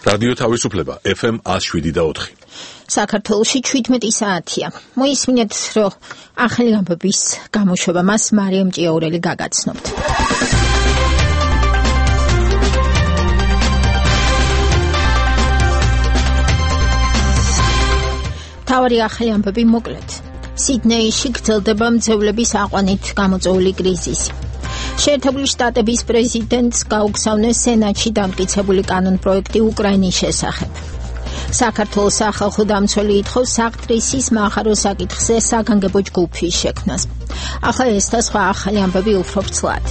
რადიო თავისუფლება FM 107.4. საქართველოში 17 საათია. მოისმინეთ, რომ ახალი ამბების გამოშვება მას მარიამ ჭიაურელი გაგაცნობთ. თავარი ახალი ამბები მოკლედ. სიდნეიში გრძელდება მძევლების აყვანით გამოწვეული კრიზისი. შეერთებული შტატების პრეზიდენტს გაუგზავნეს სენატში დამტკიცებული კანონპროექტი უკრაინის შესახებ. საქართველოს სახალხო დამცველი ითხოვს საკტრისის მაღარო საკითხზე საგანგებო ჯგუფის შექმნას. ახლა ეს და სხვა ახალი ამბები უფრო ვრცლად.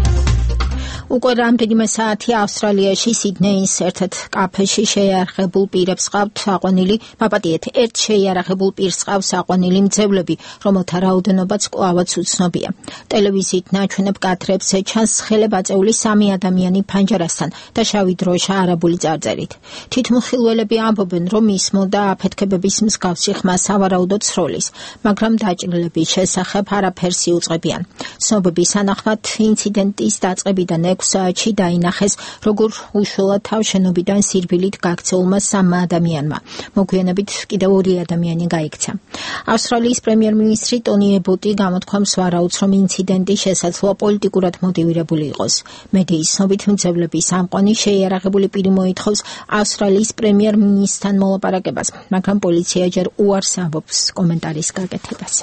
უკვე რამდენიმე საათია ავსტრალიაში სიდნეის ერთ-ერთ კაფეში შეიარაღებულ პირებს ყავთ აყვანილი, მაპატიეთ, ერთ შეიარაღებულ პირს ყავს აყვანილი მძევლები, რომელთა რაოდენობაც კვლავაც უცნობია. ტელევიზიით ნაჩვენებ კადრებს ეჩანს ხელებაწეული 3 ადამიანი ფანჯარასთან და შავი დროშა არაბული წარწერით. თვითმხილველები ამბობენ, რომ ის მოდა აფეთქებების მსგავსი ხმა სავარაუდოდ სროლის, მაგრამ დაჭრილების შესახებ არაფერს იუწყებიან. ცნობების თანახმად ინციდენტის დაწყებიდან 6 საათში დაინახეს, როგორ უშველა თავშენობიდან სირბილით გაქცეულმა 3 ადამიანმა. მოგვიანებით კიდევ 2 ადამიანი გაიქცა. ავსტრალიის პრემიერ-მინისტრი ტონი ებოტი გამოთქვამს ვარაუდს, რომ ინციდენტი შესაძლოა პოლიტიკურად მოტივირებული იყოს. მედიის ცნობით მძევლების ამყვანი შეიარაღებული პირი მოითხოვს ავსტრალიის პრემიერ-მინისტრთან მოლაპარაკებას, მაგრამ პოლიცია ჯერ უარს ამბობს კომენტარის გაკეთებას.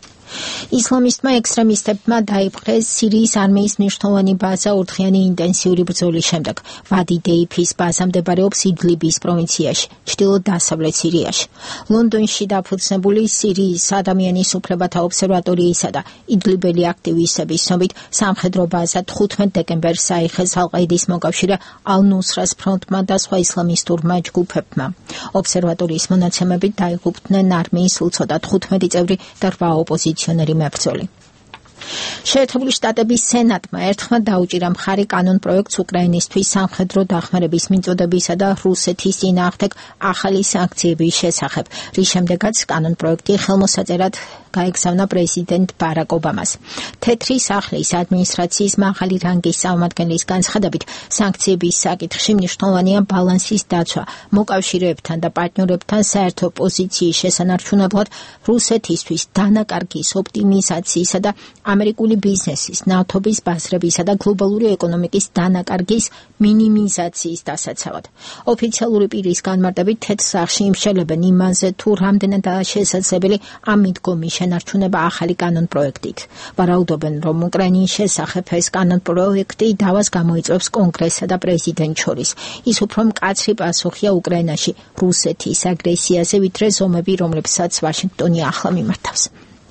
ისლამისტმა ექსტრემისტებმა დაიპყრეს სირიის არმიის მნიშვნელოვანი ბაზა ორდღიანი ინტენსიური ბრძოლის შემდეგ. ვადი დეიფის ბაზა მდებარეობს იდლიბის პროვინციაში, ჩრდილო-დასავლეთ სირიაში. ლონდონში დაფუძნებული სირიის ადამიანის უფლებათა ობსერვატორიისა და იდლიბელი აქტივისტების ცნობით სამხედრო ბაზა 15 დეკემბერს აიხეს ალ-ყაიდის მოკავშირე ალ-ნუსრას ფრონტმა და სხვა ისლამისტურმა ჯგუფებმა. ობსერვატორიის მონაცემებით დაიღუპნენ არმიის უცოდა 15 წევრი და 8 ოპოზიციონერი მებრძოლი. შეერთებული შტატების სენატმა ერთხმად დაუჭირა მხარი კანონპროექტს უკრაინისთვის სამხედრო დახმარების მიწოდებისა და რუსეთის წინააღმდეგ ახალი სანქციების შესახებ, რის შემდეგაც კანონპროექტი ხელმოსაწერად გაეგზავნა პრეზიდენტ ბარაკ ობამას. თეთრი სახლის ადმინისტრაციის მაღალი რანგის წარმომადგენლის განცხადებით, სანქციების საკითხში მნიშვნელოვანია ბალანსის დაცვა მოკავშირეებთან და პარტნიორებთან საერთო პოზიციის შესანარჩუნებლად რუსეთისთვის დანაკარგის ოპტიმიზაციისა და ამერიკული ბიზნესის, ნავთობის ბაზრებისა და გლობალური ეკონომიკის დანაკარგის მინიმიზაციის დასაცავად. ოფიციალური პირის განმარტებით თეთრ სახლში იმშელებენ იმაზე, თუ რამდენადაა შესაძლებელი ამ მიდგომის შენარჩუნება ახალი კანონპროექტით. ვარაუდობენ, რომ უკრაინის შესახებ ეს კანონპროექტი დავას გამოიწვევს კონგრესსა და პრეზიდენტს შორის. ის უფრო მკაცრი პასუხია უკრაინაში რუსეთის აგრესიაზე, ვიდრე ზომები, რომლებსაც ვაშინგტონი ახლა მიმართავს.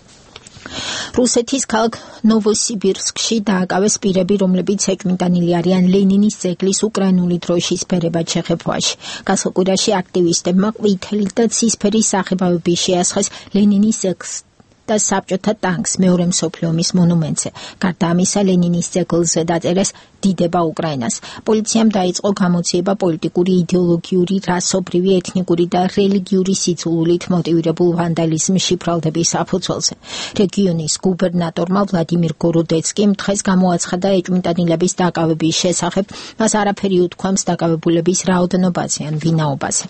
რუსეთის ქალაქ ნოვოსიბირსკში დააკავეს პირები, რომლებიც ეჭვმიტანილი არიან ლენინის ძეგლის უკრაინული დროშის ბერებად შეხებვაში. გასულ კვირაში აქტივისტებმა ყვითელი და ცისფერი საღებავების შეასხეს ლენინის ძეგლს და საბჭოთა ტანკს მეორე მსოფლიო ომის მონუმენტზე. გარდა ამისა, ლენინის ძეგლზე დაწერეს დიდება უკრაინას. პოლიციამ დაიწყო გამოძიება პოლიტიკური, იდეოლოგიური, რასობრივი, ეთნიკური და რელიგიური სიძულვილით მოტივირებულ ვანდალიზმში ბრალდების საფუძველზე. რეგიონის გუბერნატორმა ვლადიმირ გოროდეცკიმ დღეს გამოაცხადა ეჭვმიტანილების დაკავების შესახებ, მას არაფერი უთქვამს დაკავებულების რაოდენობაზე ან ვინაობაზე.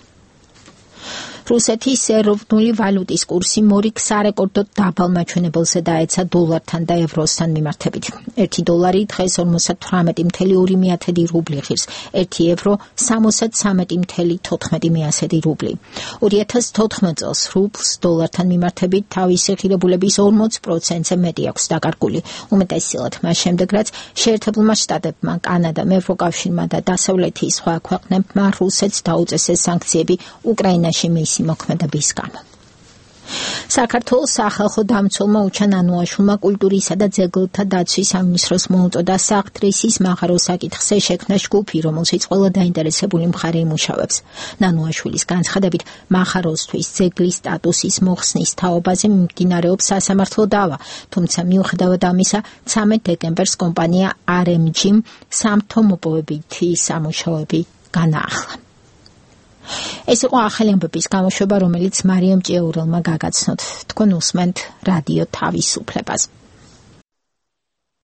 რუსეთის ეროვნული ვალუტის კურსი მორიგ სარეკორდო დაბალ მაჩვენებელზე დაეცა დოლართან და ევროსთან მიმართებით. 1 დოლარი დღეს 58.2 რუბლი ღირს, 1 ევრო 63.14 რუბლი. 2014 წელს რუბლს დოლართან მიმართებით თავისი ღირებულების 40%-ზე მეტი აქვს დაკარგული. უმეტესწილად მას შემდეგ, რაც შეერთებულმა შტატებმა, კანადამ, ევროკავშირმა და დასავლეთის სხვა ქვეყნებმა რუსეთს დაუწესეს სანქციები უკრაინაში მისი მოქმედების გამო. საქართველოს სახალხო დამცველმა უჩან ანუაშვილმა კულტურისა და ძეგლთა დაცვის სამინისტროს მოუწოდა საკტრისის მაღარო საკითხზე შექმნა ჯგუფი, რომელშიც ყველა დაინტერესებული მხარე იმუშავებს. ნანუაშვილის განცხადებით, მაღაროსთვის ძეგლის სტატუსის მოხსნის თაობაზე მიმდინარეობს სასამართლო დავა, თუმცა მიუხედავად ამისა, 13 დეკემბერს კომპანია RMG-მ სამთო მოპოვებითი სამუშაოები განაახლა. ეს იყო ახალი ამბების გამოშვება, რომელიც მარიამ ჭიაურელმა გაგაცნოთ. თქვენ უსმენთ რადიო თავისუფლებას.